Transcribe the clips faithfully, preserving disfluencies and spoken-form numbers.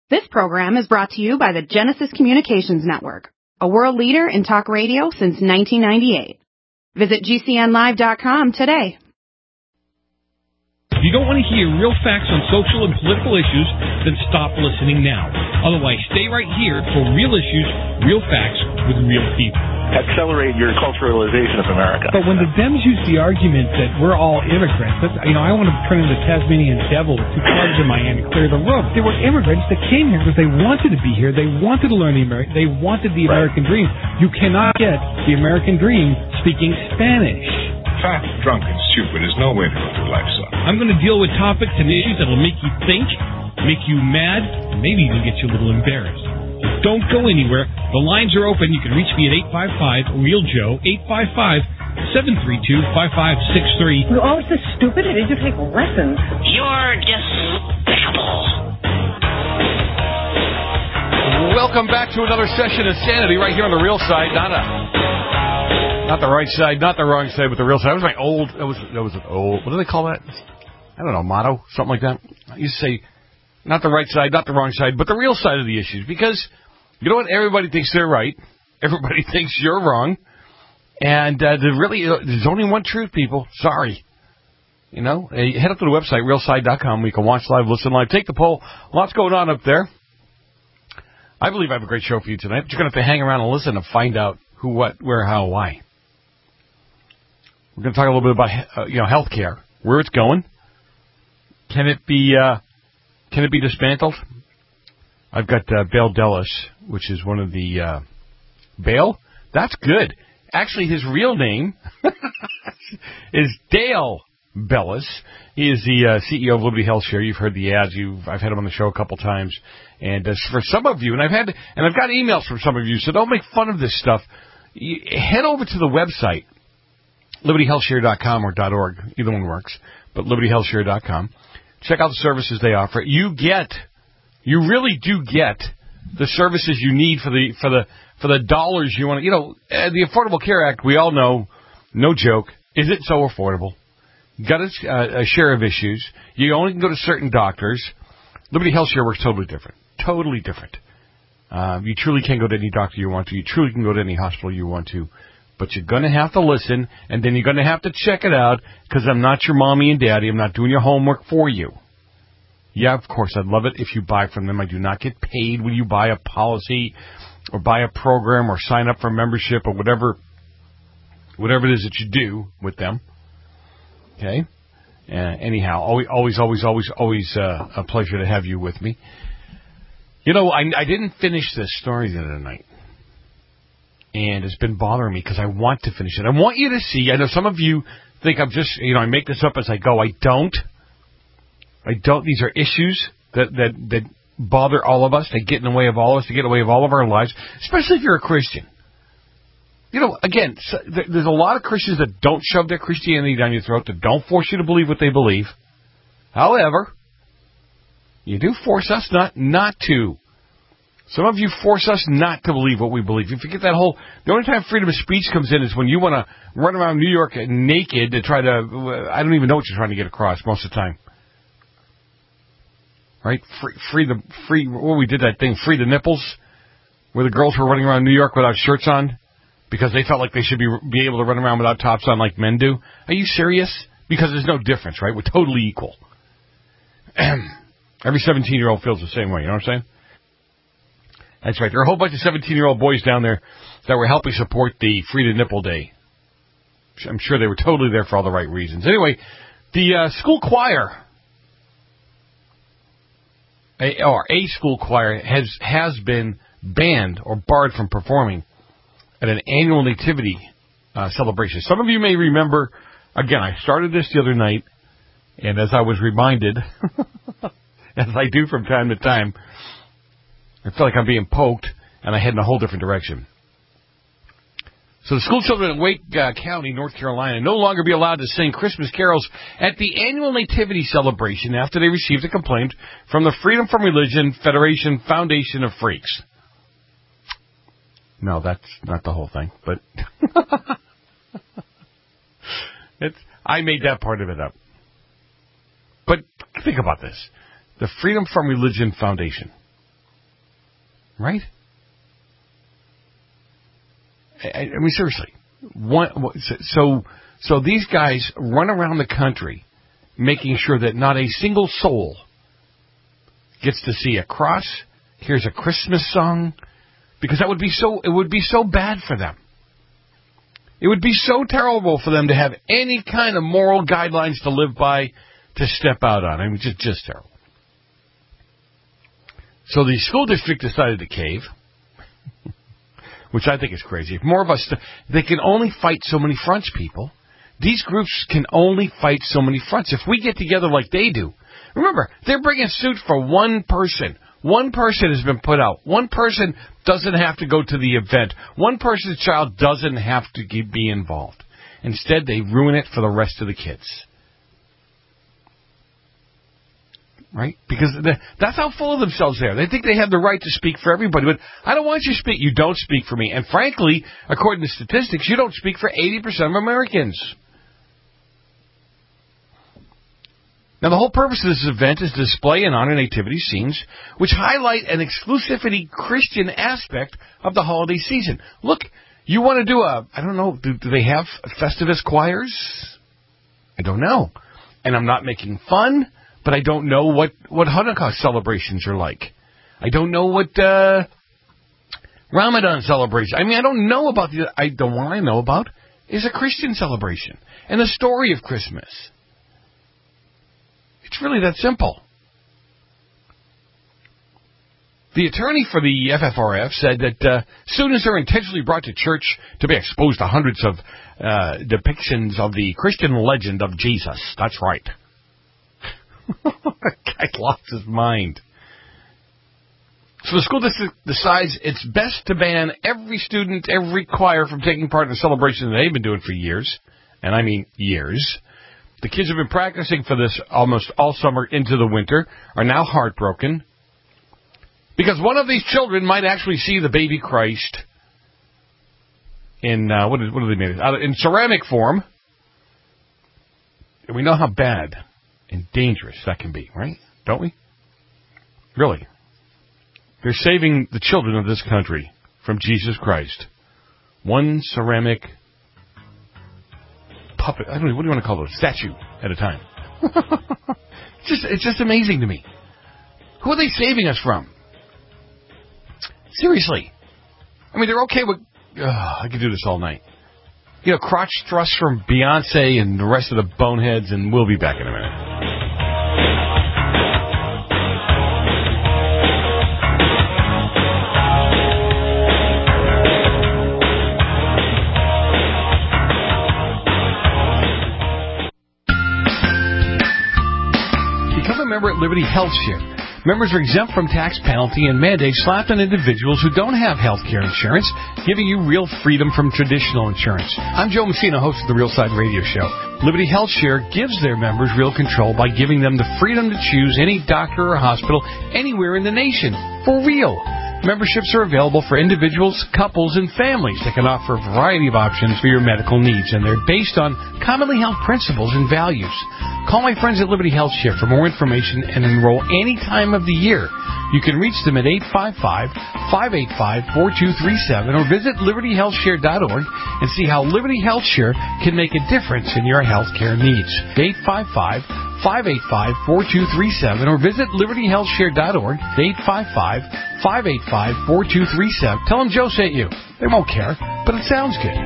This program is brought to you by the Genesis Communications Network, a world leader in talk radio since nineteen ninety-eight. Visit G C N live dot com today. If you don't want to hear real facts on social and political issues, then stop listening now. Otherwise, stay right here for real issues, real facts with real people. Accelerate your culturalization of America. But when the Dems use the argument that we're all immigrants, that's, you know, I want to turn into Tasmanian devil with two clubs in my hand and clear the room. They were immigrants that came here because they wanted to be here. They wanted to learn the American. They wanted the Right. American dream. You cannot get the American dream speaking Spanish. Fat, drunk, and stupid is no way to go through life, son. I'm going to deal with topics and issues that will make you think, make you mad, and maybe even get you a little embarrassed. So don't go anywhere. The lines are open. You can reach me at eight five five, real joe, eight five five, seven three two, five five six three. You're always this stupid. Did you take lessons? You're despicable. Welcome back to another session of Sanity right here on the real side. Not a, not the right side, not the wrong side, but the real side. That was my old, that was, that was an old, what do they call that? I don't know, motto? Something like that? I used to say, not the right side, not the wrong side, but the real side of the issues. Because, you know what? Everybody thinks they're right. Everybody thinks you're wrong. And uh, there really, uh, there's only one truth, people. Sorry. You know, uh, head up to the website, real side dot com. We can watch live, listen live, take the poll. Lots going on up there. I believe I have a great show for you tonight, but you're going to have to hang around and listen to find out who, what, where, how, why. We're going to talk a little bit about, uh, you know, health care, where it's going. Can it be... Uh, Can it be dismantled? I've got uh, Bale Dellis, which is one of the... Uh, Bale? That's good. Actually, his real name is Dale Bellis. He is the uh, C E O of Liberty Health Share. You've heard the ads. You've, I've had him on the show a couple times. And uh, for some of you, and I've had, and I've got emails from some of you, so don't make fun of this stuff. You, head over to the website, liberty health share dot com or .org. Either one works, but liberty health share dot com. Check out the services they offer. You get, you really do get the services you need for the for the for the dollars you want to. You know, uh, the Affordable Care Act. We all know, no joke. Is it so affordable? Got a, uh, a share of issues. You only can go to certain doctors. Liberty Health Share works totally different. Totally different. Um, you truly can go to any doctor you want to. You truly can go to any hospital you want to. But you're going to have to listen, and then you're going to have to check it out, because I'm not your mommy and daddy. I'm not doing your homework for you. Yeah, of course, I'd love it if you buy from them. I do not get paid when you buy a policy or buy a program or sign up for membership or whatever whatever it is that you do with them. Okay? Uh, anyhow, always, always, always, always, always uh, a pleasure to have you with me. You know, I, I didn't finish this story the other night. And it's been bothering me because I want to finish it. I want you to see. I know some of you think I'm just, you know, I make this up as I go. I don't. I don't. These are issues that, that, that bother all of us. They get in the way of all of us. They get in the way of all of our lives, especially if you're a Christian. You know, again, so there's a lot of Christians that don't shove their Christianity down your throat, that don't force you to believe what they believe. However, you do force us not, not to. Some of you force us not to believe what we believe. You forget that whole... The only time freedom of speech comes in is when you want to run around New York naked to try to... I don't even know what you're trying to get across most of the time. Right? Free, free the... free. Well, we did that thing, Free the Nipples, where the girls were running around New York without shirts on because they felt like they should be be able to run around without tops on like men do. Are you serious? Because there's no difference, right? We're totally equal. Every seventeen-year-old feels the same way, you know what I'm saying? That's right. There are a whole bunch of seventeen-year-old boys down there that were helping support the Free the Nipple Day. I'm sure they were totally there for all the right reasons. Anyway, the uh, school choir, a, or a school choir, has has been banned or barred from performing at an annual nativity uh, celebration. Some of you may remember, again, I started this the other night, and as I was reminded, as I do from time to time, I feel like I'm being poked, and I head in a whole different direction. So the school children in Wake uh, County, North Carolina, no longer be allowed to sing Christmas carols at the annual nativity celebration after they received a complaint from the Freedom from Religion Federation Foundation of Freaks. No, that's not the whole thing, but it's, I made that part of it up. But think about this. The Freedom from Religion Foundation. Right? I, I mean, seriously. One, so, so these guys run around the country making sure that not a single soul gets to see a cross, hears a Christmas song, because that would be so, it would be so bad for them. It would be so terrible for them to have any kind of moral guidelines to live by, to step out on. I mean, just, just terrible. So the school district decided to cave, which I think is crazy. If more of us, they can only fight so many fronts, people. These groups can only fight so many fronts. If we get together like they do, remember, they're bringing suit for one person. One person has been put out. One person doesn't have to go to the event. One person's child doesn't have to be involved. Instead, they ruin it for the rest of the kids. Right? Because that's how full of themselves they are. They think they have the right to speak for everybody. But I don't want you to speak. You don't speak for me. And frankly, according to statistics, you don't speak for eighty percent of Americans. Now, the whole purpose of this event is to display and honor nativity scenes, which highlight an exclusivity Christian aspect of the holiday season. Look, you want to do a, I don't know, do, do they have Festivus choirs? I don't know. And I'm not making fun, but I don't know what, what Hanukkah celebrations are like. I don't know what uh, Ramadan celebrations. I mean, I don't know about the, I, the one I know about is a Christian celebration and the story of Christmas. It's really that simple. The attorney for the F F R F said that uh, students are intentionally brought to church to be exposed to hundreds of uh, depictions of the Christian legend of Jesus. That's right. The guy lost his mind. So the school district decides it's best to ban every student, every choir from taking part in the celebration that they've been doing for years. And I mean years. The kids have been practicing for this almost all summer into the winter, are now heartbroken, because one of these children might actually see the baby Christ in, uh, what, is, what do they make it? Uh, in ceramic form. And we know how bad and dangerous that can be, right? Don't we? Really. They're saving the children of this country from Jesus Christ. One ceramic puppet, I don't know, what do you want to call it? Statue at a time. it's just it's just amazing to me. Who are they saving us from? Seriously. I mean, they're okay with, uh, I could do this all night. You know, crotch thrusts from Beyonce and the rest of the boneheads, and we'll be back in a minute. Member at Liberty Health Share. Members are exempt from tax penalty and mandates slapped on individuals who don't have health care insurance, giving you real freedom from traditional insurance. I'm Joe Messina, host of the Real Side Radio Show. Liberty Health Share gives their members real control by giving them the freedom to choose any doctor or hospital anywhere in the nation. For real. Memberships are available for individuals, couples, and families that can offer a variety of options for your medical needs, and they're based on commonly held principles and values. Call my friends at Liberty Health Share for more information and enroll any time of the year. You can reach them at eight five five, five eight five, four two three seven or visit liberty health share dot org and see how Liberty Health Share can make a difference in your health care needs. eight five five, five eight five, four two three seven or visit liberty health share dot org, eight five five, five eight five, four two three seven. Tell them Joe sent you. They won't care, but it sounds good.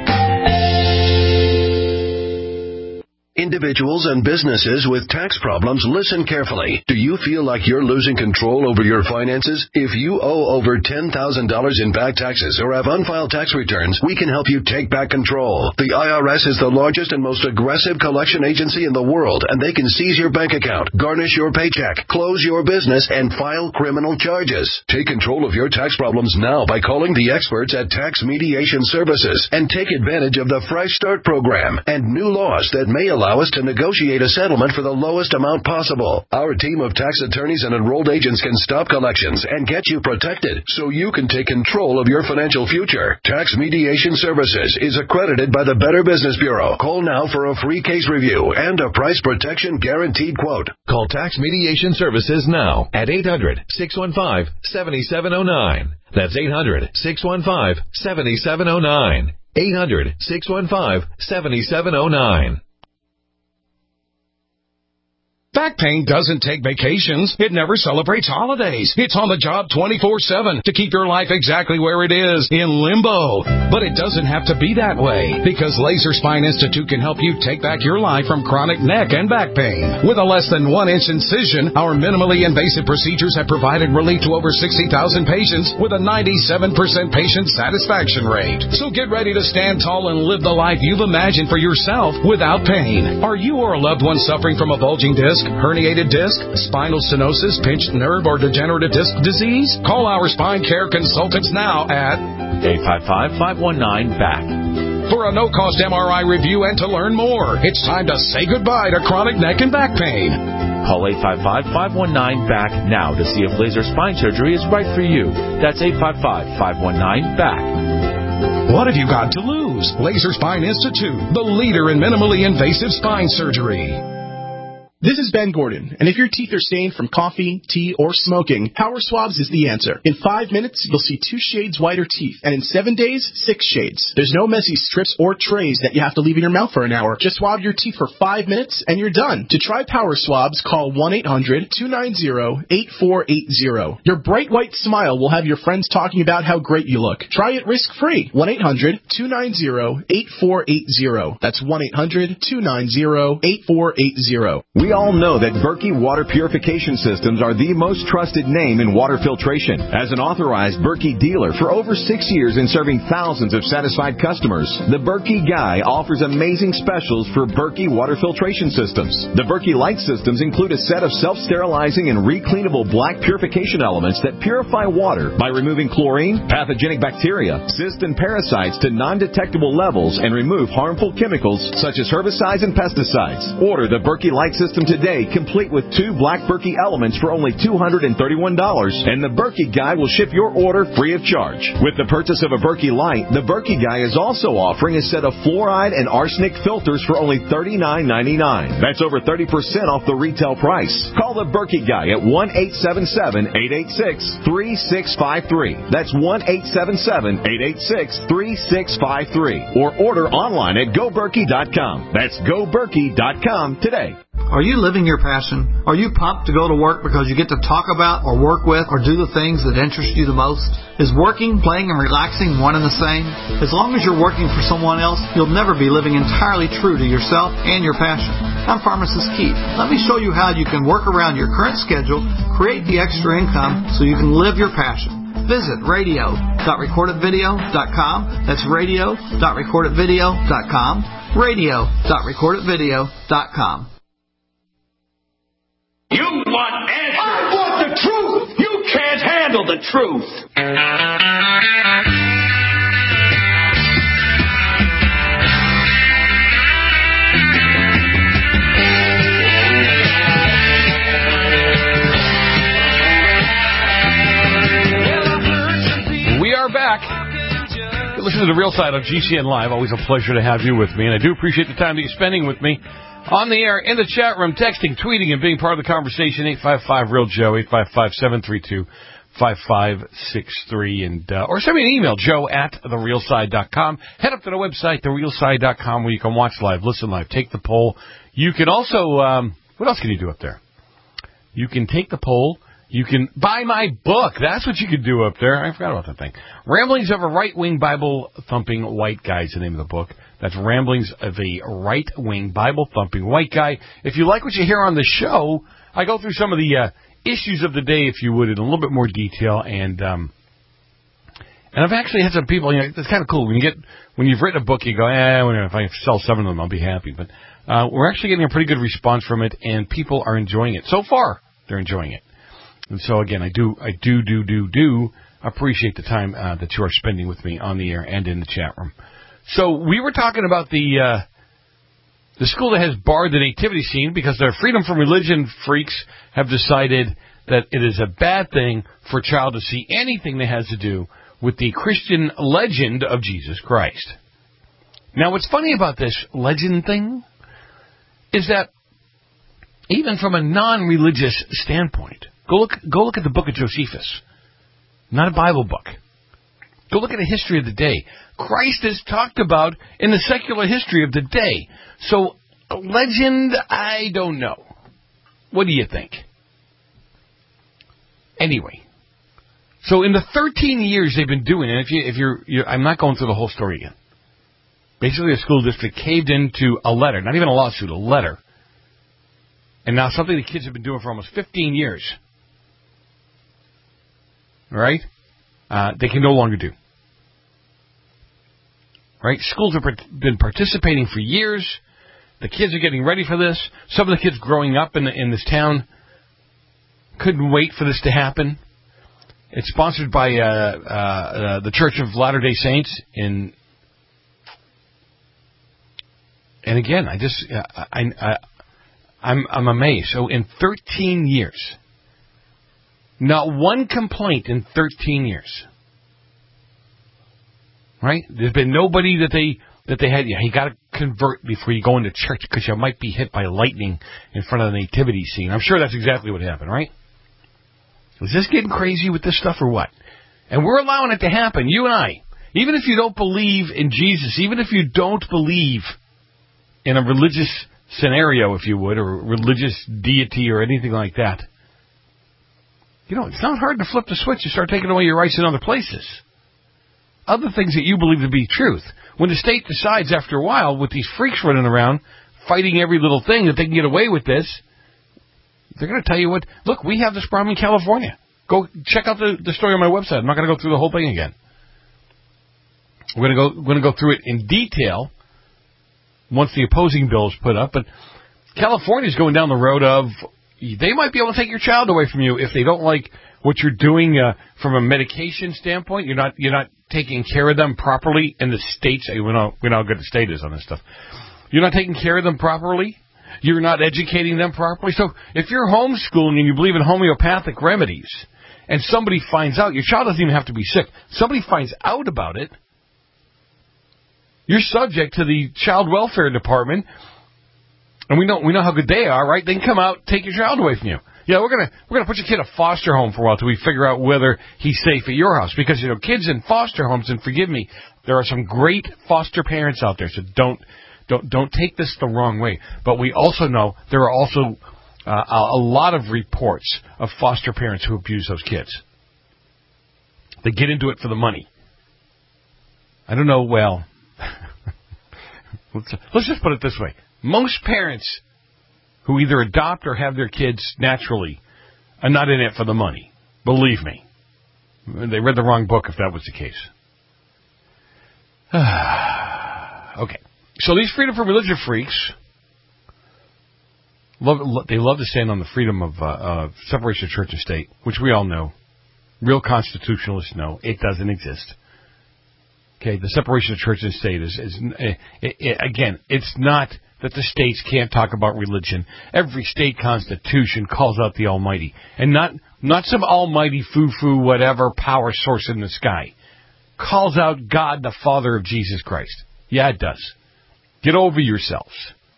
Individuals and businesses with tax problems, listen carefully. Do you feel like you're losing control over your finances? If you owe over ten thousand dollars in back taxes or have unfiled tax returns, we can help you take back control. The I R S is the largest and most aggressive collection agency in the world, and they can seize your bank account, garnish your paycheck, close your business, and file criminal charges. Take control of your tax problems now by calling the experts at Tax Mediation Services and take advantage of the Fresh Start program and new laws that may allow allow us to negotiate a settlement for the lowest amount possible. Our team of tax attorneys and enrolled agents can stop collections and get you protected so you can take control of your financial future. Tax Mediation Services is accredited by the Better Business Bureau. Call now for a free case review and a price protection guaranteed quote. Call Tax Mediation Services now at eight hundred, six one five, seven seven zero nine. That's eight hundred, six one five, seven seven zero nine. eight hundred, six one five, seven seven zero nine. Back pain doesn't take vacations. It never celebrates holidays. It's on the job twenty-four seven to keep your life exactly where it is, in limbo. But it doesn't have to be that way, because Laser Spine Institute can help you take back your life from chronic neck and back pain. With a less than one inch incision, our minimally invasive procedures have provided relief to over sixty thousand patients with a ninety-seven percent patient satisfaction rate. So get ready to stand tall and live the life you've imagined for yourself without pain. Are you or a loved one suffering from a bulging disc, herniated disc, spinal stenosis, pinched nerve, or degenerative disc disease? Call our spine care consultants now at eight five five, five one nine, B A C for a no-cost M R I review and to learn more. It's time to say goodbye to chronic neck and back pain. Call eight five five, five one nine, B A C now to see if laser spine surgery is right for you. That's eight five five, five one nine, B A C. What have you got to lose? Laser Spine Institute, the leader in minimally invasive spine surgery. This is Ben Gordon, and if your teeth are stained from coffee, tea, or smoking, Power Swabs is the answer. In five minutes, you'll see two shades whiter teeth, and in seven days, six shades. There's no messy strips or trays that you have to leave in your mouth for an hour. Just swab your teeth for five minutes, and you're done. To try Power Swabs, call one eight hundred, two nine zero, eight four eight zero. Your bright white smile will have your friends talking about how great you look. Try it risk-free. one eight hundred, two nine zero, eight four eight zero. That's one eight hundred, two nine zero, eight four eight zero. We all know that Berkey Water Purification Systems are the most trusted name in water filtration. As an authorized Berkey dealer for over six years and serving thousands of satisfied customers, the Berkey Guy offers amazing specials for Berkey Water Filtration Systems. The Berkey Light Systems include a set of self-sterilizing and recleanable black purification elements that purify water by removing chlorine, pathogenic bacteria, cysts, and parasites to non-detectable levels and remove harmful chemicals such as herbicides and pesticides. Order the Berkey Light System today, complete with two black Berkey elements for only two hundred thirty-one dollars, and the Berkey Guy will ship your order free of charge. With the purchase of a Berkey Light, the Berkey Guy is also offering a set of fluoride and arsenic filters for only thirty-nine ninety-nine. That's over thirty percent off the retail price. Call the Berkey Guy at one eight seven seven, eight eight six, three six five three. That's one eight seven seven, eight eight six, three six five three. Or order online at go berkey dot com. That's go berkey dot com today. Are you living your passion? Are you pumped to go to work because you get to talk about or work with or do the things that interest you the most? Is working, playing, and relaxing one and the same? As long as you're working for someone else, you'll never be living entirely true to yourself and your passion. I'm Pharmacist Keith. Let me show you how you can work around your current schedule, create the extra income so you can live your passion. Visit radio dot recorded video dot com. That's radio dot recorded video dot com. radio dot recorded video dot com. You want answers. I want the truth. You can't handle the truth. We are back. You listen to The Real Side on G C N Live. Always a pleasure to have you with me, and I do appreciate the time that you're spending with me. On the air, in the chat room, texting, tweeting, and being part of the conversation, eight five five, real Joe, eight five five, seven three two, five five six three, and uh, or send me an email, joe at the real side dot com. Head up to the website, the real side dot com, where you can watch live, listen live, take the poll. You can also, um, what else can you do up there? You can take the poll. You can buy my book. That's what you can do up there. I forgot about that thing. Ramblings of a Right-Wing Bible-Thumping White Guy is the name of the book. That's Ramblings of a Right-Wing Bible-Thumping White Guy. If you like what you hear on the show, I go through some of the uh, issues of the day, if you would, in a little bit more detail. And um, and I've actually had some people, you know, it's kind of cool. When you get when you've written a book, you go, eh, if I sell seven of them, I'll be happy. But uh, we're actually getting a pretty good response from it, and people are enjoying it. So far, they're enjoying it. And so, again, I do, I do, do, do, do appreciate the time uh, that you are spending with me on the air and in the chat room. So we were talking about the uh, The school that has barred the nativity scene because their freedom from religion freaks have decided that it is a bad thing for a child to see anything that has to do with the Christian legend of Jesus Christ. Now, what's funny about this legend thing is that even from a non-religious standpoint, go look, go look at the book of Josephus, not a Bible book. Go look at the history of the day. Christ is talked about in the secular history of the day. So, a legend, I don't know. What do you think? Anyway, so in the thirteen years they've been doing it, if, you, if you're, you're, I'm not going through the whole story again. Basically, the school district caved into a letter, not even a lawsuit, a letter. And now something the kids have been doing for almost fifteen years. Right? Uh, they can no longer do. Right? Schools have been participating for years. The kids are getting ready for this. Some of the kids growing up in the, in this town couldn't wait for this to happen. It's sponsored by uh, uh, uh, the Church of Latter-day Saints in. And again, I just uh, I, I I'm I'm amazed. So in thirteen years, not one complaint in thirteen years. Right? There's been nobody that they that they had. Yeah, you got to convert before you go into church because you might be hit by lightning in front of the nativity scene. I'm sure that's exactly what happened, right? Is this getting crazy with this stuff or what? And we're allowing it to happen, you and I. Even if you don't believe in Jesus, even if you don't believe in a religious scenario, if you would, or a religious deity or anything like that, you know, it's not hard to flip the switch and start taking away your rights in other places. Other things that you believe to be truth. When the state decides after a while, with these freaks running around, fighting every little thing, that they can get away with this, they're going to tell you what, look, we have this problem in California. Go check out the, the story on my website. I'm not going to go through the whole thing again. We're going to go, we're going to go through it in detail once the opposing bill is put up. But California's going down the road of, they might be able to take your child away from you if they don't like what you're doing uh, from a medication standpoint. You're not, you're not taking care of them properly in the states. We know, we know how good the state is on this stuff. You're not taking care of them properly. You're not educating them properly. So if you're homeschooling and you believe in homeopathic remedies and somebody finds out, your child doesn't even have to be sick. Somebody finds out about it, you're subject to the child welfare department, and we know we know how good they are, right? They can come out, take your child away from you. Yeah, we're gonna we're gonna put your kid in a foster home for a while till we figure out whether he's safe at your house. Because you know, kids in foster homes, and forgive me, there are some great foster parents out there. So don't don't don't take this the wrong way. But we also know there are also uh, a lot of reports of foster parents who abuse those kids. They get into it for the money. I don't know. Well, let's, let's just put it this way: most parents who either adopt or have their kids naturally are not in it for the money. Believe me. They read the wrong book if that was the case. Okay. So these freedom from religion freaks, love, they love to stand on the freedom of uh, uh, separation of church and state, which we all know. Real constitutionalists know it doesn't exist. Okay, the separation of church and state is, is it, it, again, it's not that the states can't talk about religion. Every state constitution calls out the Almighty. And not not some almighty foo-foo whatever power source in the sky. Calls out God, the Father of Jesus Christ. Yeah, it does. Get over yourselves.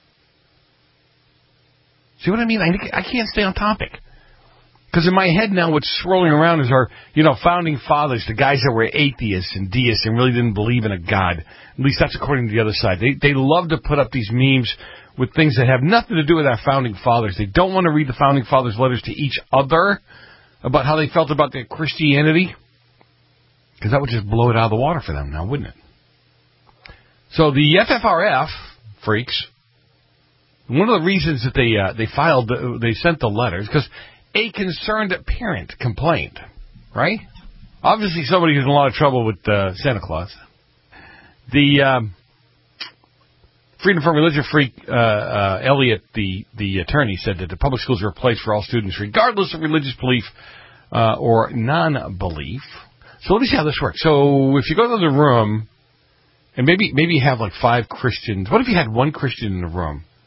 See what I mean? I, I can't stay on topic. Because in my head now what's swirling around is our, you know, founding fathers, the guys that were atheists and deists and really didn't believe in a God. At least that's according to the other side. They they love to put up these memes with things that have nothing to do with our founding fathers. They don't want to read the founding fathers' letters to each other about how they felt about their Christianity. Because that would just blow it out of the water for them now, wouldn't it? So the F F R F freaks, one of the reasons that they uh, they filed, the, they sent the letters, because a concerned parent complained, right? Obviously somebody who's in a lot of trouble with uh, Santa Claus. The um, Freedom from Religion freak, uh, uh, Elliot, the, the attorney, said that the public schools are a place for all students, regardless of religious belief uh, or non-belief. So let me see how this works. So if you go to the room, and maybe maybe you have like five Christians. What if you had one Christian in the room?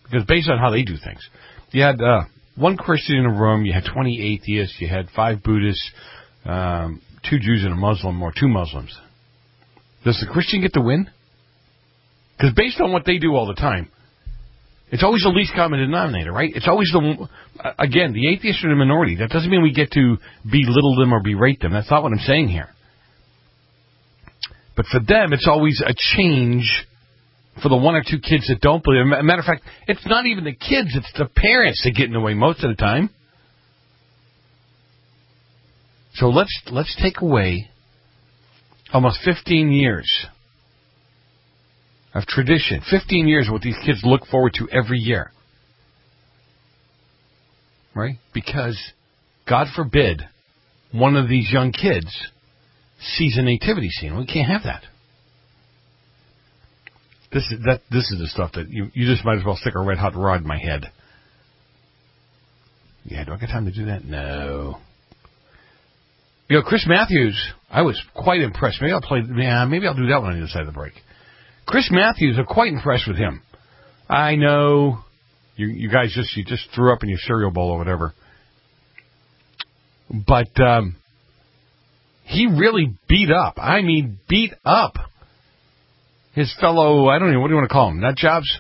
Because based on how they do things, you had uh, one Christian in a room, you had twenty atheists, you had five Buddhists, um, two Jews and a Muslim, or two Muslims. Does the Christian get the win? Because based on what they do all the time, it's always the least common denominator, right? It's always the, again, the atheists are the minority. That doesn't mean we get to belittle them or berate them. That's not what I'm saying here. But for them, it's always a change for the one or two kids that don't believe. As a matter of fact, it's not even the kids, it's the parents that get in the way most of the time. So let's let's take away almost fifteen years of tradition. fifteen years of what these kids look forward to every year. Right? Because, God forbid, one of these young kids sees a nativity scene. We can't have that. This is that. This is the stuff that you, you just might as well stick a red hot rod in my head. Yeah, do I got time to do that? No. You know, Chris Matthews, I was quite impressed. Maybe I'll play. Yeah, maybe I'll do that one on the other side of the break. Chris Matthews, I'm quite impressed with him. I know you, you guys just you just threw up in your cereal bowl or whatever, but um, he really beat up. I mean, beat up his fellow. I don't know what do you want to call him? Nut jobs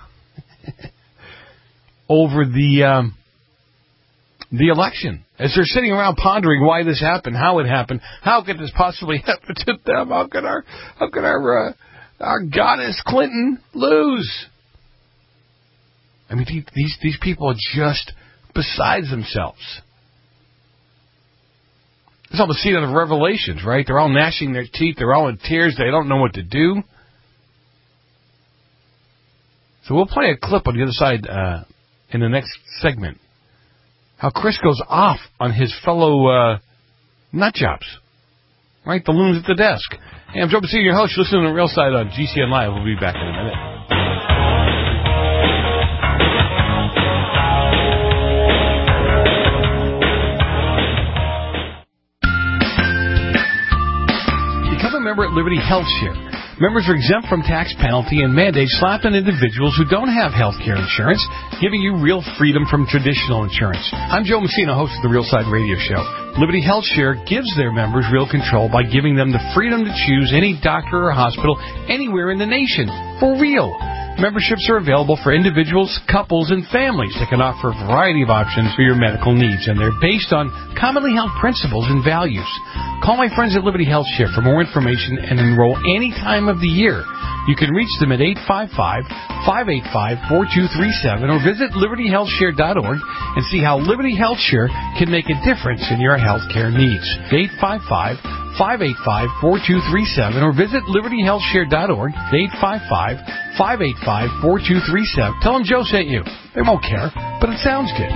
over the um, the election. As they're sitting around pondering why this happened, how it happened, how could this possibly happen to them? How could our how could our uh, our goddess Clinton lose? I mean, these these people are just besides themselves. It's almost seen in the Revelations, right? They're all gnashing their teeth. They're all in tears. They don't know what to do. So we'll play a clip on the other side uh, in the next segment. How Chris goes off on his fellow uh, nut jobs. Right? The loons at the desk. Hey, I'm Joe Messina, your host. You're listening to The Real Side on G C N Live. We'll be back in a minute. Become a member at Liberty Health Share. Members are exempt from tax penalty and mandates slapped on individuals who don't have health care insurance, giving you real freedom from traditional insurance. I'm Joe Messina, host of The Real Side Radio Show. Liberty Health Share gives their members real control by giving them the freedom to choose any doctor or hospital anywhere in the nation. For real. Memberships are available for individuals, couples, and families that can offer a variety of options for your medical needs, and they're based on commonly held principles and values. Call my friends at Liberty Health Share for more information and enroll any time of the year. You can reach them at eight five five, five eight five, four two three seven or visit liberty health share dot org and see how Liberty Health Share can make a difference in your health care needs. eight five five, five eight five, four two three seven or visit liberty health share dot org. eight five five, five eight five, four two three seven. Tell them Joe sent you. They won't care, but it sounds good.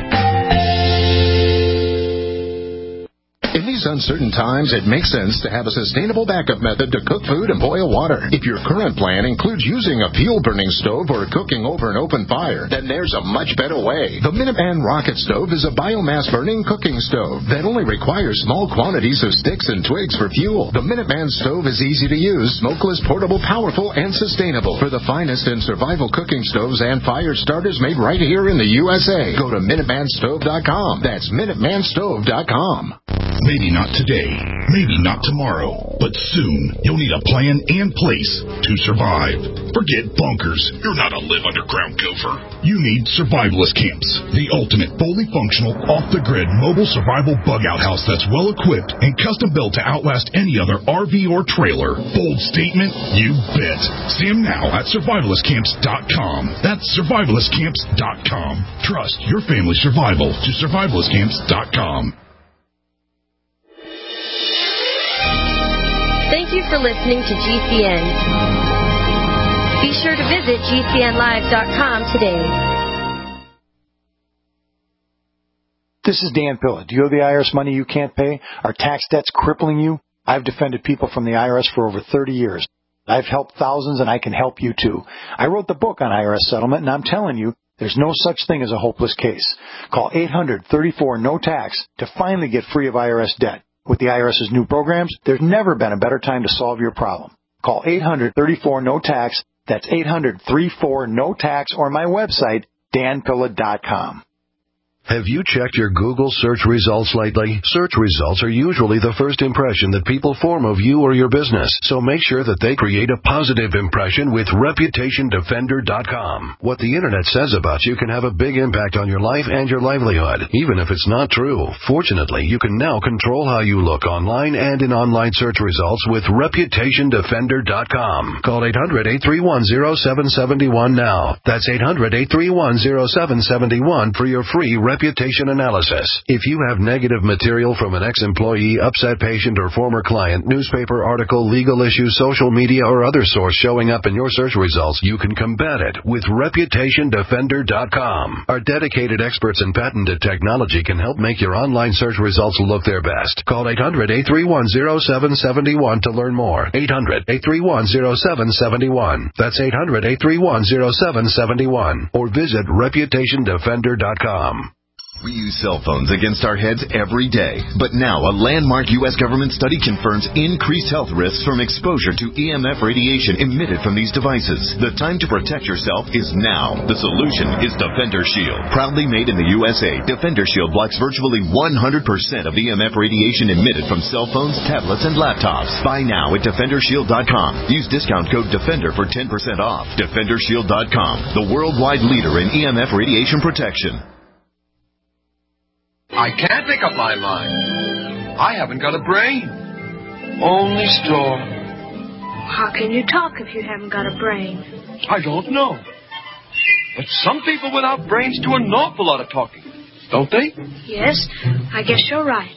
In these uncertain times, it makes sense to have a sustainable backup method to cook food and boil water. If your current plan includes using a fuel-burning stove or cooking over an open fire, then there's a much better way. The Minuteman Rocket Stove is a biomass-burning cooking stove that only requires small quantities of sticks and twigs for fuel. The Minuteman Stove is easy to use, smokeless, portable, powerful, and sustainable. For the finest in survival cooking stoves and fire starters made right here in the U S A, go to minuteman stove dot com. That's minuteman stove dot com. Maybe not today, maybe not tomorrow, but soon you'll need a plan and place to survive. Forget bunkers. You're not a live underground gopher. You need Survivalist Camps, the ultimate fully functional, off-the-grid mobile survival bug-out house that's well-equipped and custom-built to outlast any other R V or trailer. Bold statement? You bet. See them now at survivalist camps dot com. That's survivalist camps dot com. Trust your family's survival to survivalist camps dot com. Thank you for listening to G C N. Be sure to visit G C N live dot com today. This is Dan Pilla. Do you owe the I R S money you can't pay? Are tax debts crippling you? I've defended people from the I R S for over thirty years. I've helped thousands, and I can help you too. I wrote the book on I R S settlement, and I'm telling you, there's no such thing as a hopeless case. Call eight hundred, thirty-four, no tax to finally get free of I R S debt. With the IRS's new programs, there's never been a better time to solve your problem. Call eight hundred, thirty-four, no tax. That's eight hundred, thirty-four, no tax, or my website, dan pilla dot com. Have you checked your Google search results lately? Search results are usually the first impression that people form of you or your business, so make sure that they create a positive impression with reputation defender dot com. What the Internet says about you can have a big impact on your life and your livelihood, even if it's not true. Fortunately, you can now control how you look online and in online search results with reputation defender dot com. Call eight hundred, eight three one, zero seven seven one now. That's eight hundred, eight three one, zero seven seven one for your free reputation analysis. If you have negative material from an ex-employee, upset patient, or former client, newspaper article, legal issue, social media, or other source showing up in your search results, you can combat it with reputation defender dot com. Our dedicated experts in patented technology can help make your online search results look their best. Call eight hundred, eight three one, zero seven seven one to learn more. eight hundred, eight three one, zero seven seven one. That's eight hundred, eight three one, zero seven seven one. Or visit reputation defender dot com. We use cell phones against our heads every day. But now a landmark U S government study confirms increased health risks from exposure to E M F radiation emitted from these devices. The time to protect yourself is now. The solution is Defender Shield. Proudly made in the U S A, Defender Shield blocks virtually one hundred percent of E M F radiation emitted from cell phones, tablets, and laptops. Buy now at defender shield dot com. Use discount code DEFENDER for ten percent off. defender shield dot com, the worldwide leader in E M F radiation protection. I can't make up my mind. I haven't got a brain. Only straw. How can you talk if you haven't got a brain? I don't know. But some people without brains do an awful lot of talking, don't they? Yes, I guess you're right.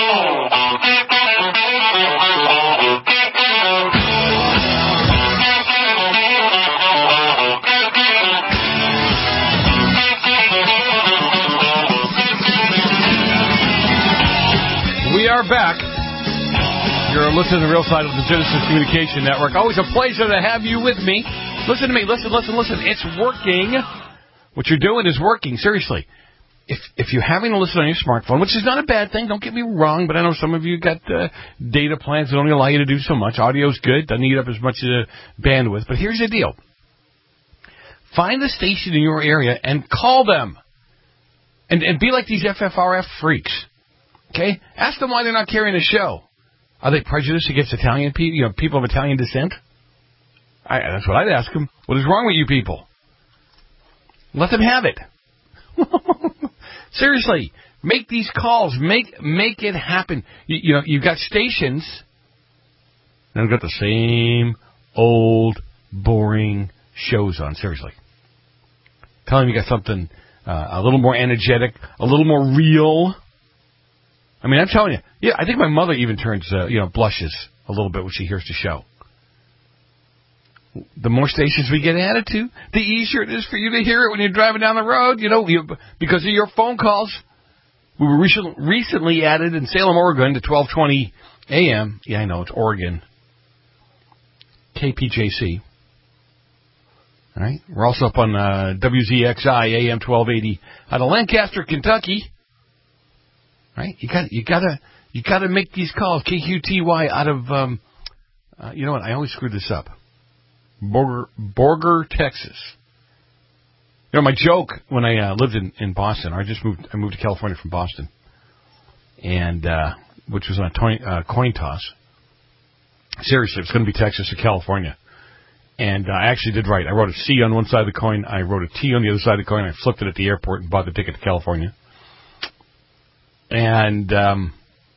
We are back. You're listening to the Real Side of the Genesis Communication Network. Always a pleasure to have you with me. Listen to me. Listen, listen, listen. It's working. What you're doing is working. Seriously. If if you're having to listen on your smartphone, which is not a bad thing, don't get me wrong, but I know some of you got uh, data plans that only allow you to do so much. Audio's good. Doesn't eat up as much uh, bandwidth. But here's the deal. Find the station in your area and call them. And, and be like these F F R F freaks. Okay? Ask them why they're not carrying a show. Are they prejudiced against Italian people, you know, people of Italian descent? I, that's what I'd ask them. What is wrong with you people? Let them have it. Seriously, make these calls. Make make it happen. You, you know, you've got stations that have got the same old, boring shows on. Seriously. Tell them you got something uh, a little more energetic, a little more real. I mean, I'm telling you, yeah, I think my mother even turns, uh, you know, blushes a little bit when she hears the show. The more stations we get added to, the easier it is for you to hear it when you're driving down the road, you know, you, because of your phone calls. We were recently, recently added in Salem, Oregon to twelve twenty A M. Yeah, I know, it's Oregon. K P J C. All right. We're also up on uh, W Z X I A M twelve eighty out of Lancaster, Kentucky. Right? You got you gotta you gotta make these calls. K Q T Y out of um, uh, you know what? I always screw this up. Borger, Borger, Texas. You know, my joke when I uh, lived in, in Boston, I just moved I moved to California from Boston, and uh, which was on a coin, uh, coin toss. Seriously, it's going to be Texas or California. And uh, I actually did right. I wrote a C on one side of the coin. I wrote a T on the other side of the coin. I flipped it at the airport and bought the ticket to California. And um,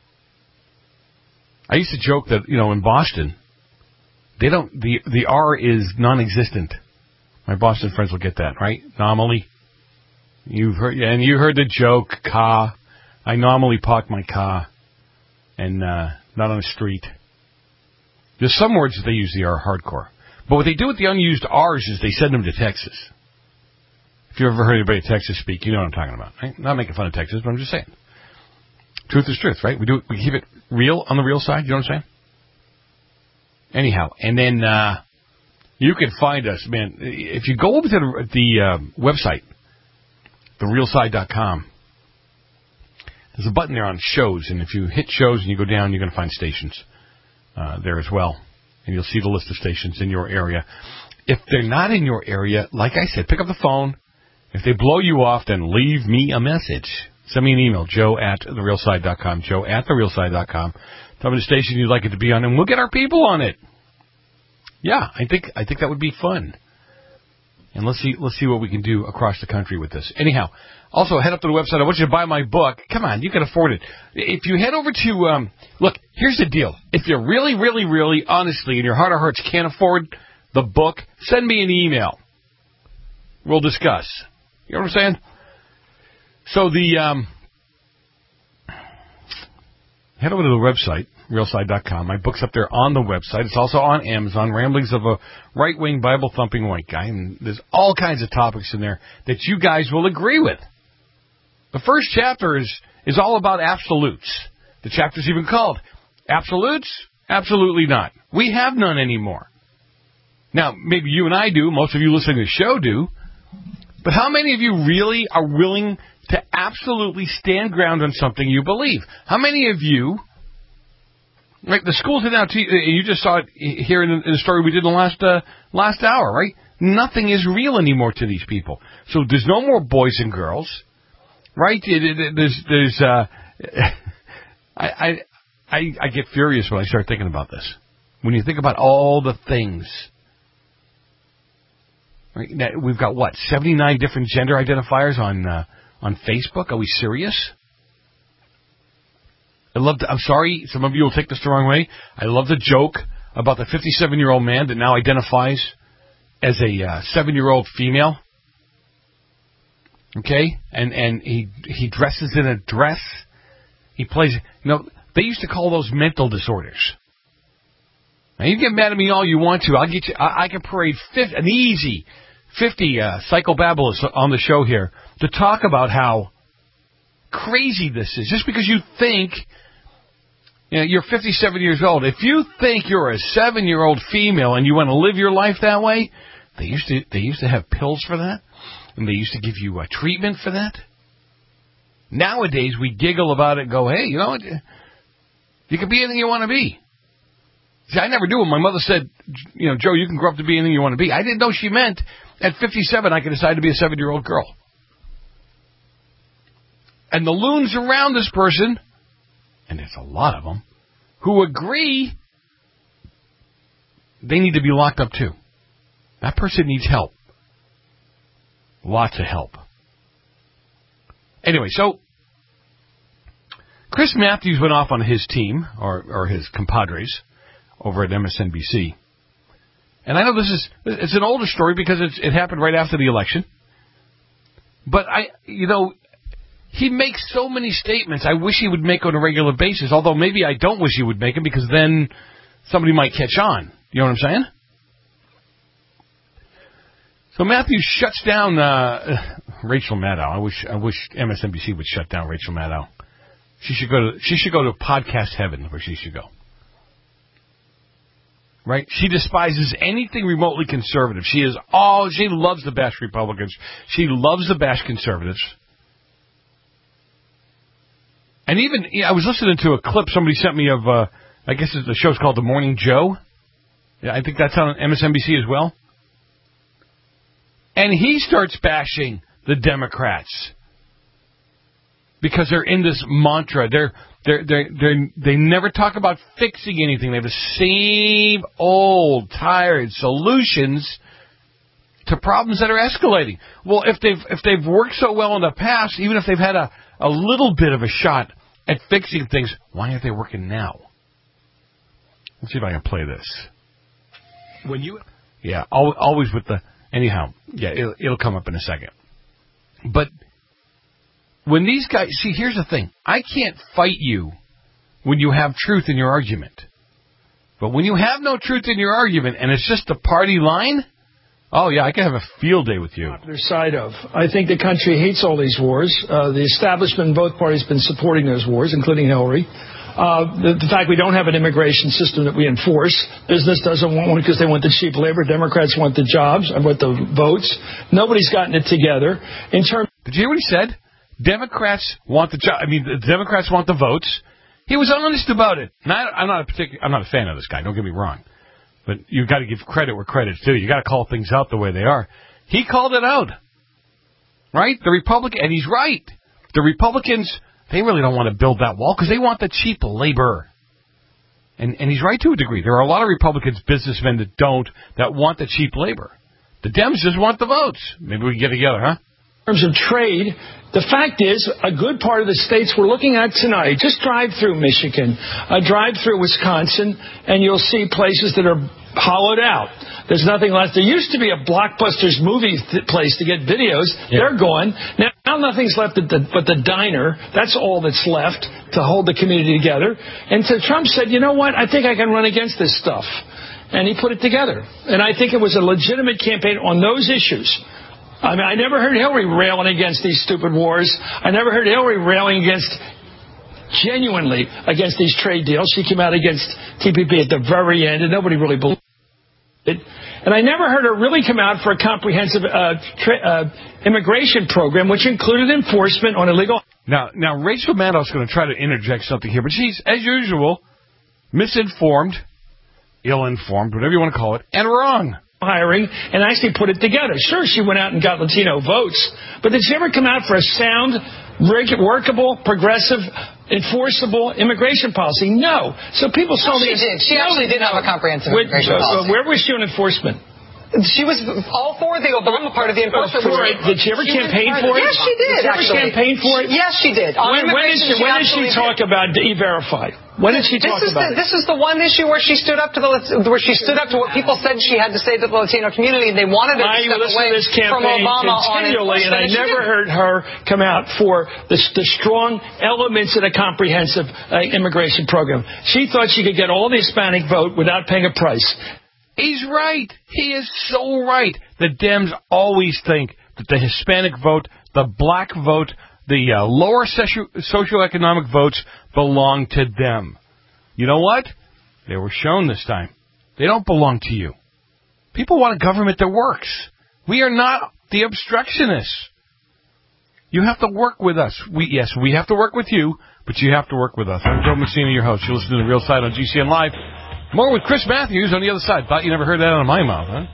I used to joke that, you know, in Boston, they don't, the the R is non-existent. My Boston friends will get that, right? Normally. You've heard, and you heard the joke, car. I normally park my car and uh, not on the street. There's some words that they use the R hardcore. But what they do with the unused R's is they send them to Texas. If you've ever heard anybody in Texas speak, you know what I'm talking about, right? Not making fun of Texas, but I'm just saying. Truth is truth, right? We do we keep it real on the real side. You know what I'm saying? Anyhow, and then uh, you can find us, man. If you go over to the, the uh, website, the real side dot com, there's a button there on shows, and if you hit shows and you go down, you're going to find stations uh, there as well, and you'll see the list of stations in your area. If they're not in your area, like I said, pick up the phone If they blow you off, then leave me a message. Send me an email, joe at the real side dot com, joe at the real side dot com. Tell me the station you'd like it to be on, and we'll get our people on it. Yeah, I think I think that would be fun. And let's see let's see what we can do across the country with this. Anyhow, also head up to the website. I want you to buy my book. Come on, you can afford it. If you head over to, um, look, here's the deal. If you really, really, really, honestly, in your heart of hearts can't afford the book, send me an email. We'll discuss. You know what I'm saying? So the, um, head over to the website, real side dot com. My book's up there on the website. It's also on Amazon, Ramblings of a Right-Wing Bible-Thumping White Guy. And there's all kinds of topics in there that you guys will agree with. The first chapter is, is all about absolutes. The chapter's even called Absolutes? Absolutely not. We have none anymore. Now, maybe you and I do. Most of you listening to the show do. But how many of you really are willing to absolutely stand ground on something you believe? How many of you, like the schools are now, you just saw it here in the story we did in the last uh, last hour, right? Nothing is real anymore to these people. So there's no more boys and girls, right? It, it, there's, there's, uh, I, I, I, I get furious when I start thinking about this. When you think about all the things. Right? Now, we've got, what, seventy-nine different gender identifiers on uh, on Facebook? Are we serious? I love to, I'm sorry, some of you will take this the wrong way. I love the joke about the fifty-seven-year-old man that now identifies as a uh, seven-year-old female. Okay? And and he he dresses in a dress. He plays, you know, they used to call those mental disorders. Now, you can get mad at me all you want to. I'll get you, I, I can parade fifty, an easy fifty uh, psychobabblists on the show here to talk about how crazy this is. Just because you think, you know, you're fifty-seven years old. If you think you're a seven-year-old female and you want to live your life that way, they used to they used to have pills for that, and they used to give you a treatment for that. Nowadays, we giggle about it and go, hey, you know what? You can be anything you want to be. See, I never do. When my mother said, you know, Joe, you can grow up to be anything you want to be, I didn't know she meant at fifty-seven I could decide to be a seven-year-old girl. And the loons around this person, and there's a lot of them, who agree they need to be locked up too. That person needs help. Lots of help. Anyway, so Chris Matthews went off on his team, or, or his compadres, over at M S N B C. And I know this is, it's an older story because it's, it happened right after the election. But I, you know, he makes so many statements I wish he would make on a regular basis, although maybe I don't wish he would make them because then somebody might catch on. You know what I'm saying? So Matthews shuts down uh, Rachel Maddow. I wish I wish M S N B C would shut down Rachel Maddow. She should go to she should go to podcast heaven where she should go. Right? She despises anything remotely conservative. She is all she loves the bash Republicans. She loves the bash conservatives. And even I was listening to a clip somebody sent me of uh, I guess the show's called The Morning Joe. Yeah, I think that's on M S N B C as well. And he starts bashing the Democrats because they're in this mantra. They're they're they they they never talk about fixing anything. They have the same old tired solutions to problems that are escalating. Well, if they've if they've worked so well in the past, even if they've had a, a little bit of a shot at fixing things, why aren't they working now? Let's see if I can play this. When you yeah, always with the anyhow, yeah, it'll, it'll come up in a second. But when these guys... See, here's the thing. I can't fight you when you have truth in your argument. But when you have no truth in your argument and it's just a party line, oh, yeah, I can have a field day with you. Popular side of. I think the country hates all these wars. Uh, the establishment in both parties has been supporting those wars, including Hillary. Uh, the, the fact we don't have an immigration system that we enforce. Business doesn't want one because they want the cheap labor. Democrats want the jobs. I want the votes. Nobody's gotten it together. In terms, did you hear what he said? Democrats want the job. I mean, the Democrats want the votes. He was honest about it. Now, I'm not a particular. I'm not a fan of this guy. Don't get me wrong. But you've got to give credit where credit's due. You got to call things out the way they are. He called it out. Right? The Republican, and he's right. The Republicans, they really don't want to build that wall because they want the cheap labor. And and he's right to a degree. There are a lot of Republicans, businessmen that don't, that want the cheap labor. The Dems just want the votes. Maybe we can get together, huh? In terms of trade, the fact is, a good part of the states we're looking at tonight, just drive through Michigan, uh, drive through Wisconsin, and you'll see places that are hollowed out. There's nothing left. There used to be a Blockbusters movie th- place to get videos. Yeah. They're gone. Now, now nothing's left but the, but the diner. That's all that's left to hold the community together. And so Trump said, you know what, I think I can run against this stuff. And he put it together. And I think it was a legitimate campaign on those issues. I mean, I never heard Hillary railing against these stupid wars. I never heard Hillary railing against, genuinely, against these trade deals. She came out against T P P at the very end, and nobody really believed it. And I never heard her really come out for a comprehensive uh, tra- uh, immigration program, which included enforcement on illegal... Now, now Rachel Maddow's going to try to interject something here, but she's, as usual, misinformed, ill-informed, whatever you want to call it, and wrong. Hiring and actually put it together. Sure, she went out and got Latino votes, but did she ever come out for a sound, workable, progressive, enforceable immigration policy? No. So people saw no, the... She did. She no, actually did have a comprehensive where, immigration uh, policy. Where was she on enforcement? She was all for the Obama part of the enforcement. For it. Did she ever she campaign for it? Yes, she did. Did she ever actually. campaign for it? Yes, she did. On when, when did she, she, when did she talk did. about E-Verify? When did she talk this is about the, it? This is the one issue where she stood up to the where she stood up to what people said she had to say to the Latino community, and they wanted her to I step away to this from Obama continually, on and I never heard her come out for the, the strong elements in a comprehensive uh, immigration program. She thought she could get all the Hispanic vote without paying a price. He's right. He is so right. The Dems always think that the Hispanic vote, the black vote, the uh, lower socio- socioeconomic votes belong to them. You know what? They were shown this time. They don't belong to you. People want a government that works. We are not the obstructionists. You have to work with us. We Yes, we have to work with you, but you have to work with us. I'm Joe Messina, your host. You listen to The Real Side on G C N Live. More with Chris Matthews on the other side. Thought you never heard that out of my mouth, huh?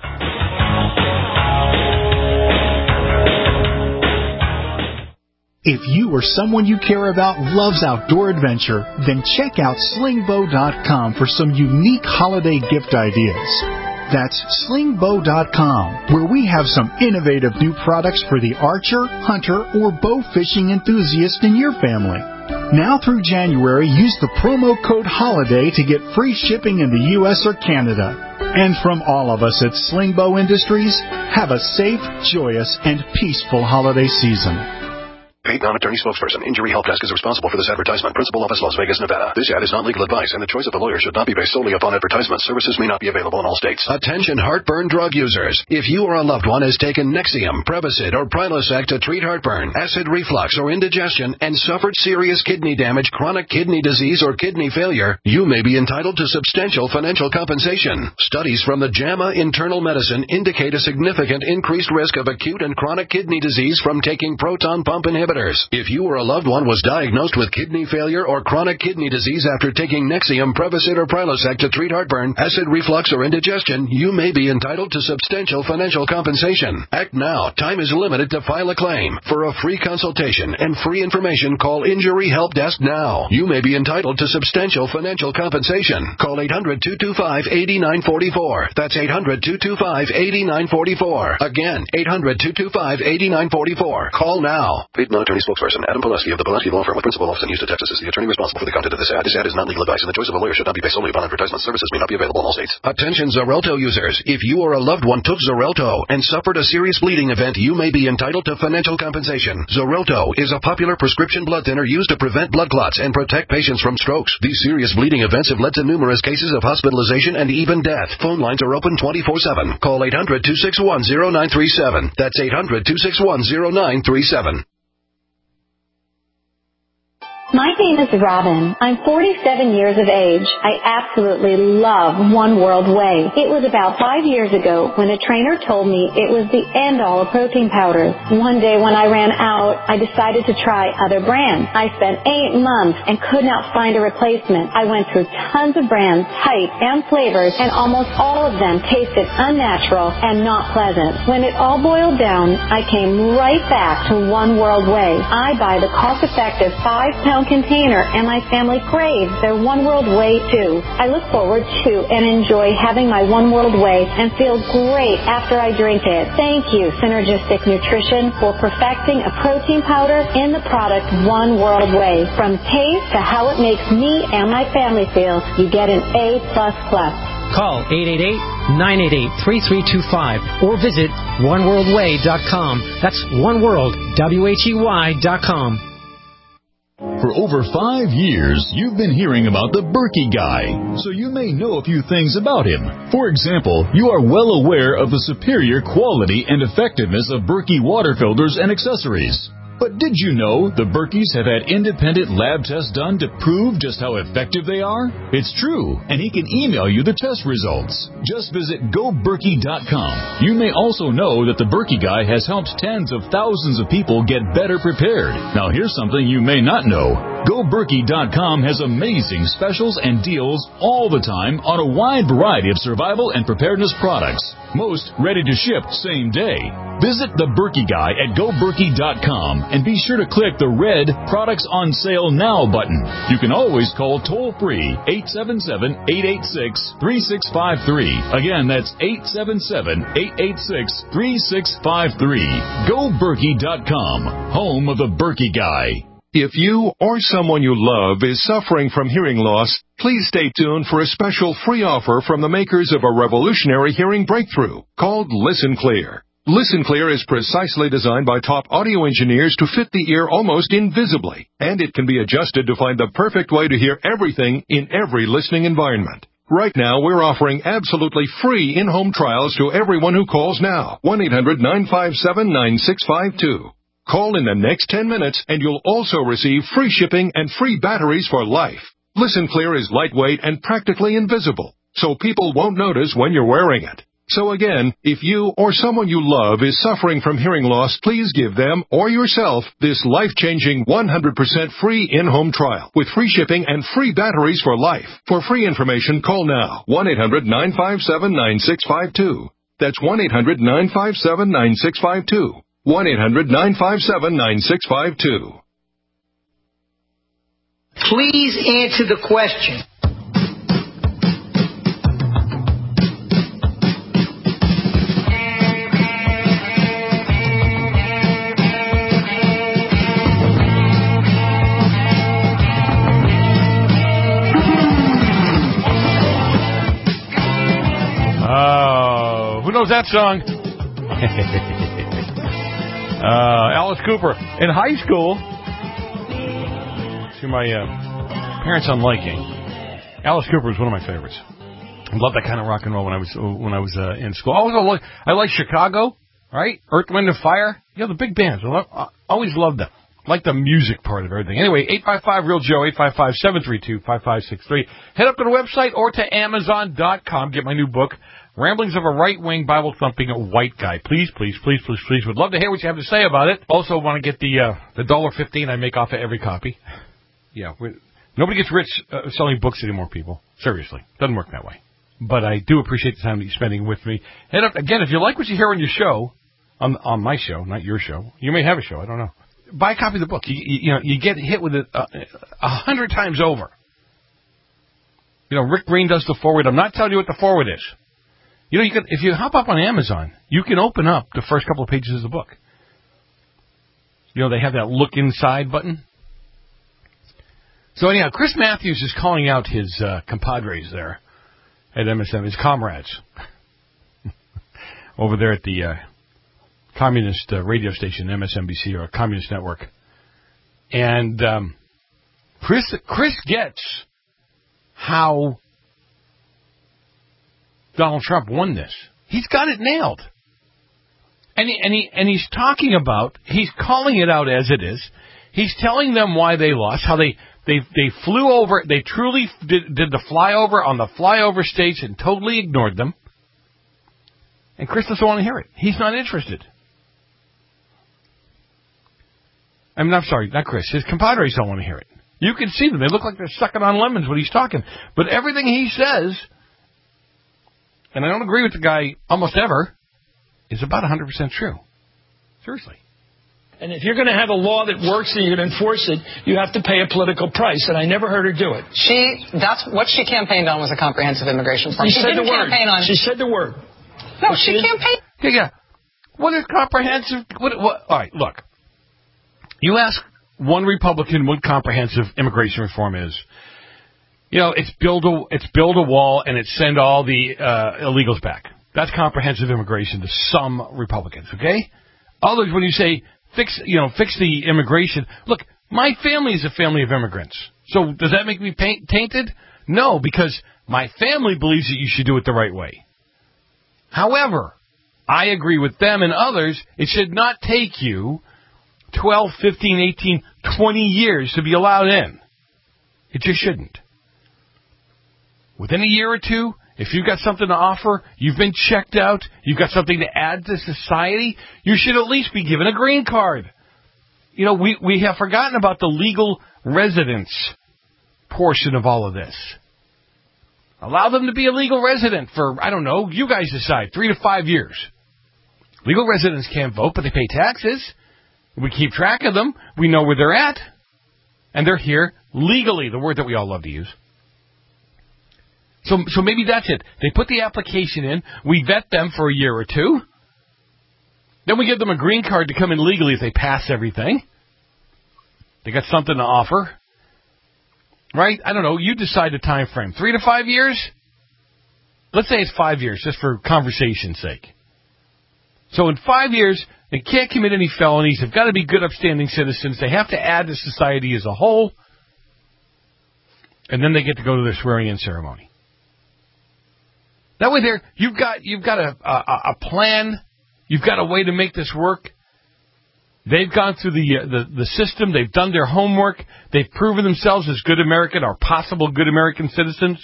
If you or someone you care about loves outdoor adventure, then check out sling bow dot com for some unique holiday gift ideas. That's sling bow dot com, where we have some innovative new products for the archer, hunter, or bow fishing enthusiast in your family. Now through January, use the promo code HOLIDAY to get free shipping in the U S or Canada. And from all of us at Sling Bow Industries, have a safe, joyous, and peaceful holiday season. Paid non-attorney spokesperson. Injury Help Desk is responsible for this advertisement. Principal office, Las Vegas, Nevada. This ad is not legal advice, and the choice of the lawyer should not be based solely upon advertisement. Services may not be available in all states. Attention heartburn drug users. If you or a loved one has taken Nexium, Prevacid, or Prilosec to treat heartburn, acid reflux, or indigestion, and suffered serious kidney damage, chronic kidney disease, or kidney failure, you may be entitled to substantial financial compensation. Studies from the JAMA Internal Medicine indicate a significant increased risk of acute and chronic kidney disease from taking proton pump inhibitors. If you or a loved one was diagnosed with kidney failure or chronic kidney disease after taking Nexium, Prevacid, or Prilosec to treat heartburn, acid reflux, or indigestion, you may be entitled to substantial financial compensation. Act now. Time is limited to file a claim. For a free consultation and free information, call Injury Help Desk now. You may be entitled to substantial financial compensation. Call eight hundred, two two five, eight nine four four. That's eight hundred, two two five, eight nine four four. Again, eight hundred, two two five, eight nine four four. Call now. Paid non-attorney spokesperson Adam Pileski of the Pileski Law Firm with principal office in Houston, Texas is the attorney responsible for the content of this ad. This ad is not legal advice, and the choice of a lawyer should not be based solely upon advertisement. Services may not be available in all states. Attention Xarelto users. If you or a loved one took Xarelto and suffered a serious bleeding event, you may be entitled to financial compensation. Xarelto is a popular prescription blood thinner used to prevent blood clots and protect patients from strokes. These serious bleeding events have led to numerous cases of hospitalization and even death. Phone lines are open twenty-four seven. Call eight hundred, two six one, zero nine three seven. That's eight hundred, two six one, zero nine three seven. My name is Robin. I'm forty-seven years of age. I absolutely love One World Whey. It was about five years ago when a trainer told me it was the end-all of protein powders. One day when I ran out, I decided to try other brands. I spent eight months and could not find a replacement. I went through tons of brands, types, and flavors, and almost all of them tasted unnatural and not pleasant. When it all boiled down, I came right back to One World Whey. I buy the cost-effective five-pound container, and my family craves their One World Whey too. I look forward to and enjoy having my One World Whey and feel great after I drink it. Thank you, Synergistic Nutrition, for perfecting a protein powder in the product One World Whey. From taste to how it makes me and my family feel, you get an A plus plus. Call eight eight eight, nine eight eight, three three two five or visit one world way dot com. That's one world, W H E Y dot com. For over five years, you've been hearing about the Berkey Guy, so you may know a few things about him. For example, you are well aware of the superior quality and effectiveness of Berkey water filters and accessories. But did you know the Berkeys have had independent lab tests done to prove just how effective they are? It's true, and he can email you the test results. Just visit go berkey dot com. You may also know that the Berkey Guy has helped tens of thousands of people get better prepared. Now here's something you may not know. go berkey dot com has amazing specials and deals all the time on a wide variety of survival and preparedness products. Most ready to ship same day. Visit the Berkey Guy at go berkey dot com and be sure to click the red Products on Sale Now button. You can always call toll-free eight seven seven, eight eight six, three six five three. Again, that's eight seven seven, eight eight six, three six five three. go berkey dot com, home of the Berkey Guy. If you or someone you love is suffering from hearing loss, please stay tuned for a special free offer from the makers of a revolutionary hearing breakthrough called Listen Clear. Listen Clear is precisely designed by top audio engineers to fit the ear almost invisibly, and it can be adjusted to find the perfect way to hear everything in every listening environment. Right now, we're offering absolutely free in-home trials to everyone who calls now. one eight hundred, nine five seven, nine six five two. Call in the next ten minutes, and you'll also receive free shipping and free batteries for life. Listen Clear is lightweight and practically invisible, so people won't notice when you're wearing it. So again, if you or someone you love is suffering from hearing loss, please give them or yourself this life-changing one hundred percent free in-home trial with free shipping and free batteries for life. For free information, call now. one eight hundred, nine five seven, nine six five two. That's one eight hundred, nine five seven, nine six five two. one eight hundred, nine five seven, nine six five two. Please answer the question. Oh, who knows that song? uh, Alice Cooper. In high school, to my uh, parents' unliking, Alice Cooper was one of my favorites. I loved that kind of rock and roll when I was when I was uh, in school. I always I like Chicago, right? Earth, Wind and Fire. You know, the big bands. I, love, I always loved them. Like the music part of everything. Anyway, eight five five real Joe, eight five five, seven three two, five five six three. Head up to the website or to amazon dot com. Get my new book, Ramblings of a Right-Wing Bible-Thumping White Guy. Please, please, please, please, please. Would love to hear what you have to say about it. Also want to get the uh, the one dollar fifteen I make off of every copy. Yeah, nobody gets rich uh, selling books anymore, people. Seriously. Doesn't work that way. But I do appreciate the time that you're spending with me. Head up, again, if you like what you hear on your show, on, on my show, not your show. You may have a show, I don't know. Buy a copy of the book. You, you, you know, you get hit with it a uh, uh, hundred times over. You know, Rick Green does the forward. I'm not telling you what the forward is. You know, you can, if you hop up on Amazon, you can open up the first couple of pages of the book. You know, they have that look inside button. So anyhow, Chris Matthews is calling out his uh, compadres there at M S M, his comrades over there at the uh, communist uh, radio station, M S N B C, or Communist Network. And um, Chris, Chris gets how Donald Trump won this. He's got it nailed. And he, and he and he's talking about, he's calling it out as it is. He's telling them why they lost, how they they they flew over, they truly did, did the flyover on the flyover states and totally ignored them. And Chris doesn't want to hear it. He's not interested. I mean, I'm sorry, not Chris. His compadres don't want to hear it. You can see them. They look like they're sucking on lemons when he's talking. But everything he says, and I don't agree with the guy almost ever, is about one hundred percent true. Seriously. And if you're going to have a law that works and you're going to enforce it, you have to pay a political price. And I never heard her do it. She, that's what she campaigned on was a comprehensive immigration reform. She, she said didn't the word. campaign on. She said the word. No, she, she campaigned. Yeah, yeah. What is comprehensive? What, what? All right, look. You ask one Republican what comprehensive immigration reform is. You know, it's build a it's build a wall and it's send all the uh, illegals back. That's comprehensive immigration to some Republicans. Okay. Others, when you say fix, you know, fix the immigration. Look, my family is a family of immigrants. So does that make me paint, tainted? No, because my family believes that you should do it the right way. However, I agree with them and others. It should not take you twelve, fifteen, eighteen, twenty years to be allowed in. It just shouldn't. Within a year or two, if you've got something to offer, you've been checked out, you've got something to add to society, you should at least be given a green card. You know, we, we have forgotten about the legal residence portion of all of this. Allow them to be a legal resident for, I don't know, you guys decide, three to five years. Legal residents can't vote, but they pay taxes. We keep track of them. We know where they're at. And they're here legally, the word that we all love to use. So so maybe that's it. They put the application in. We vet them for a year or two. Then we give them a green card to come in legally if they pass everything. They got something to offer. Right? I don't know. You decide the time frame. Three to five years? Let's say it's five years, just for conversation's sake. So in five years, they can't commit any felonies. They've got to be good, upstanding citizens. They have to add to society as a whole. And then they get to go to their swearing-in ceremony. That way, there you've got you've got a, a a plan. You've got a way to make this work. They've gone through the, uh, the the system. They've done their homework. They've proven themselves as good American or possible good American citizens.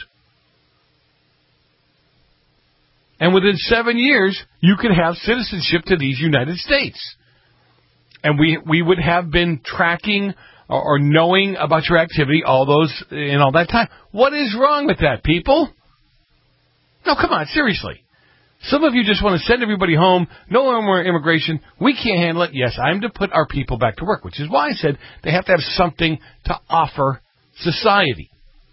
And within seven years, you could have citizenship to these United States. And we we would have been tracking or, or knowing about your activity all those in all that time. What is wrong with that, people? No, come on, seriously. Some of you just want to send everybody home, no more immigration. We can't handle it. Yes, I'm to put our people back to work, which is why I said they have to have something to offer society.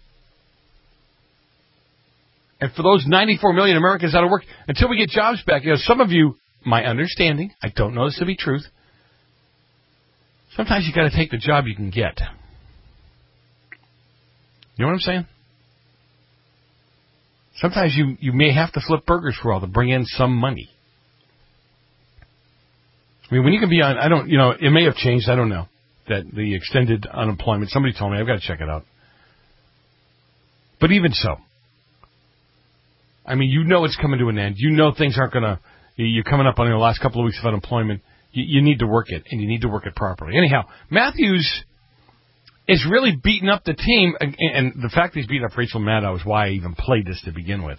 And for those ninety-four million Americans out of work, until we get jobs back, you know, some of you, my understanding, I don't know this to be truth, sometimes you got to take the job you can get. You know what I'm saying? Sometimes you, you may have to flip burgers for all to bring in some money. I mean, when you can be on, I don't, you know, it may have changed, I don't know, that the extended unemployment, somebody told me, I've got to check it out. But even so, I mean, you know it's coming to an end. You know things aren't going to, you're coming up on the last couple of weeks of unemployment. You, you need to work it, and you need to work it properly. Anyhow, Matthews is really beating up the team, and, and the fact that he's beating up Rachel Maddow is why I even played this to begin with.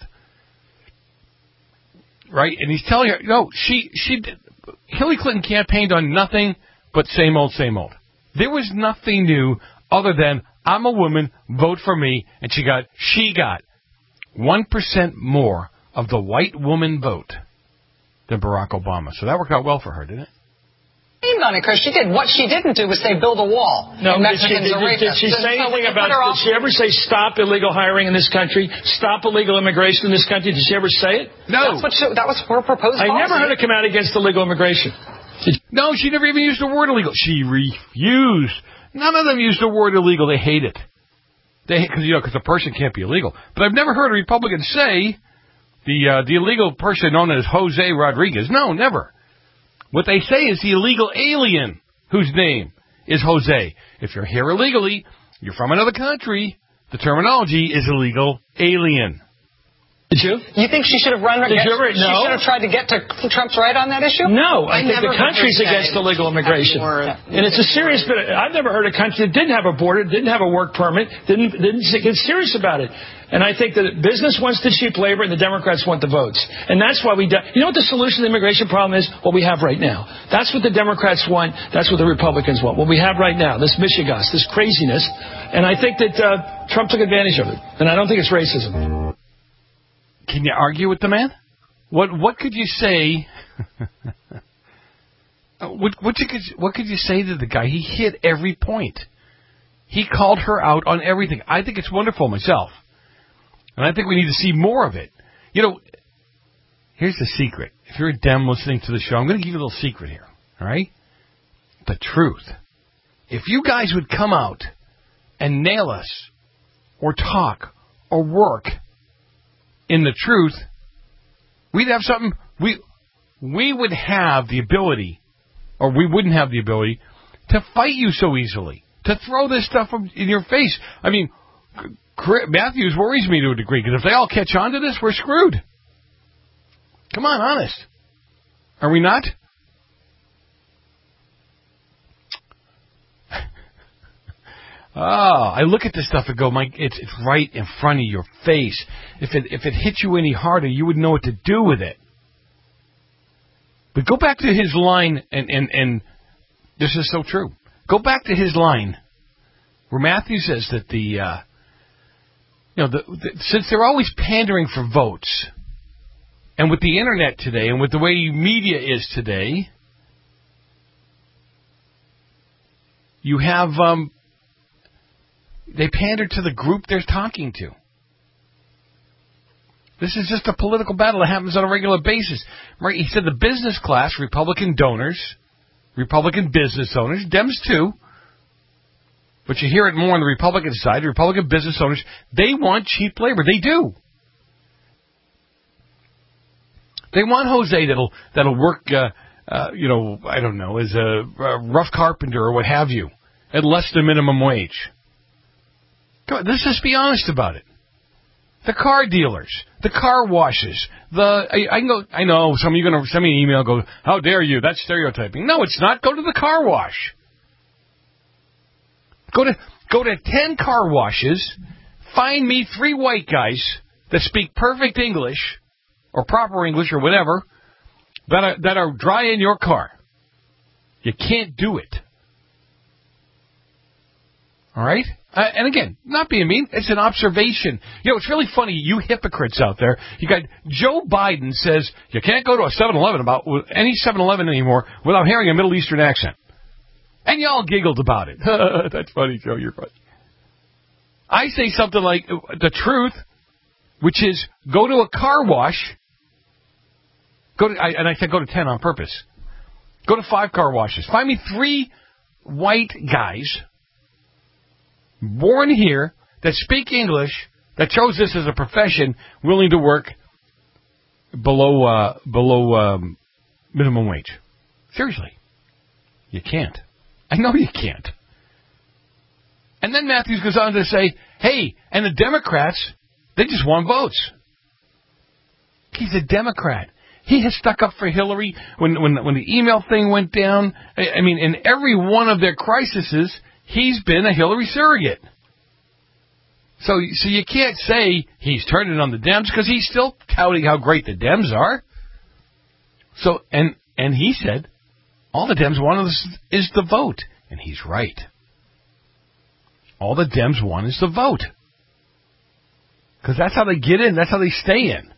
Right? And he's telling her, no, she, she did, Hillary Clinton campaigned on nothing but same old, same old. There was nothing new other than, I'm a woman, vote for me, and she got, she got one percent more of the white woman vote than Barack Obama. So that worked out well for her, didn't it? On it, Chris. She did. What she didn't do was say build a wall. No, did she, did, did, did she say so anything about, did she ever say stop illegal hiring in this country, stop illegal immigration in this country? Did she ever say it? No. That's what she, that was her proposed I policy. never heard her come out against illegal immigration. No, she never even used the word illegal. She refused. None of them used the word illegal. They hate it. They because you know because a person can't be illegal. But I've never heard a Republican say the uh, the illegal person known as Jose Rodriguez. No, never. What they say is the illegal alien whose name is Jose. If you're here illegally, you're from another country, the terminology is illegal alien. Did you? You think she should have run? Did you ever? She No. should have tried to get to Trump's right on that issue. No, I, I think never the country's heard against that. illegal immigration, Yeah. and it's a serious. But I've never heard a country that didn't have a border, didn't have a work permit, didn't didn't get serious about it. And I think that business wants the cheap labor, and the Democrats want the votes, and that's why we. Do, you know what the solution to the immigration problem is? What we have right now. That's what the Democrats want. That's what the Republicans want. What we have right now, this mishigas, this craziness, and I think that uh, Trump took advantage of it, and I don't think it's racism. Can you argue with the man? What what could you say? what what you could what could you say to the guy? He hit every point. He called her out on everything. I think it's wonderful myself, and I think we need to see more of it. You know, here's the secret. If you're a Dem listening to the show, I'm going to give you a little secret here. All right, the truth. If you guys would come out and nail us, or talk, or work in the truth, we'd have something. We we would have the ability, or we wouldn't have the ability, to fight you so easily, to throw this stuff in your face. I mean, Matthews worries me to a degree, because if they all catch on to this, we're screwed. Come on, honest. Are we not? Oh, I look at this stuff and go, Mike, it's it's right in front of your face. If it if it hit you any harder, you would know what to do with it. But go back to his line, and, and, and this is so true. Go back to his line where Matthew says that the, uh, you know, the, the, since they're always pandering for votes, and with the internet today, and with the way media is today, you have, um, they pander to the group they're talking to. This is just a political battle that happens on a regular basis. Right? He said the business class, Republican donors, Republican business owners, Dems too, but you hear it more on the Republican side, Republican business owners, they want cheap labor. They do. They want Jose that'll that'll work, uh, uh, you know, I don't know, as a, a rough carpenter or what have you, at less than minimum wage. Come on, let's just be honest about it. The car dealers, the car washes, the I, I know I know some of you are going to send me an email and go, how dare you? That's stereotyping. No, it's not. Go to the car wash. Go to go to ten car washes. Find me three white guys that speak perfect English or proper English or whatever that are, that are dry in your car. You can't do it. All right? Uh, and again, not being mean, it's an observation. You know, it's really funny, you hypocrites out there. You got Joe Biden says you can't go to a seven eleven about any seven eleven anymore without hearing a Middle Eastern accent. And y'all giggled about it. That's funny, Joe, you're funny. I say something like the truth, which is go to a car wash. Go to, I, and I said go to ten on purpose. Go to five car washes. Find me three white guys born here that speak English, that chose this as a profession, willing to work below uh, below um, minimum wage. Seriously, you can't. I know you can't. And then Matthews goes on to say, hey, and the Democrats, they just want votes. He's a Democrat. He has stuck up for Hillary when when when the email thing went down. I, I mean, in every one of their crises, he's been a Hillary surrogate. So, so you can't say he's turning on the Dems because he's still touting how great the Dems are. So, and and he said, all the Dems want is, is the vote. And he's right. All the Dems want is the vote. Because that's how they get in. That's how they stay in.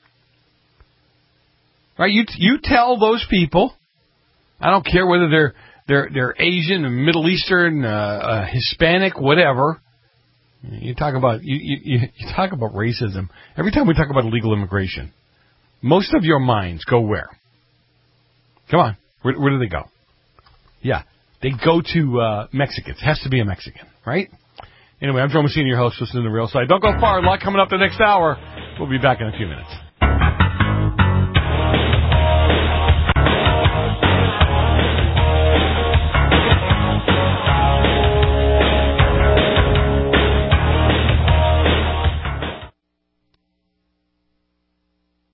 Right? You you tell those people, I don't care whether they're they're they're Asian, Middle Eastern, uh, uh, Hispanic, whatever. You talk about you, you you talk about racism. Every time we talk about illegal immigration, most of your minds go where? Come on, where, where do they go? Yeah, they go to uh, Mexicans. It has to be a Mexican, right? Anyway, I'm Joe Messina, your host, listening to The Real Side. Don't go far. A lot coming up the next hour. We'll be back in a few minutes.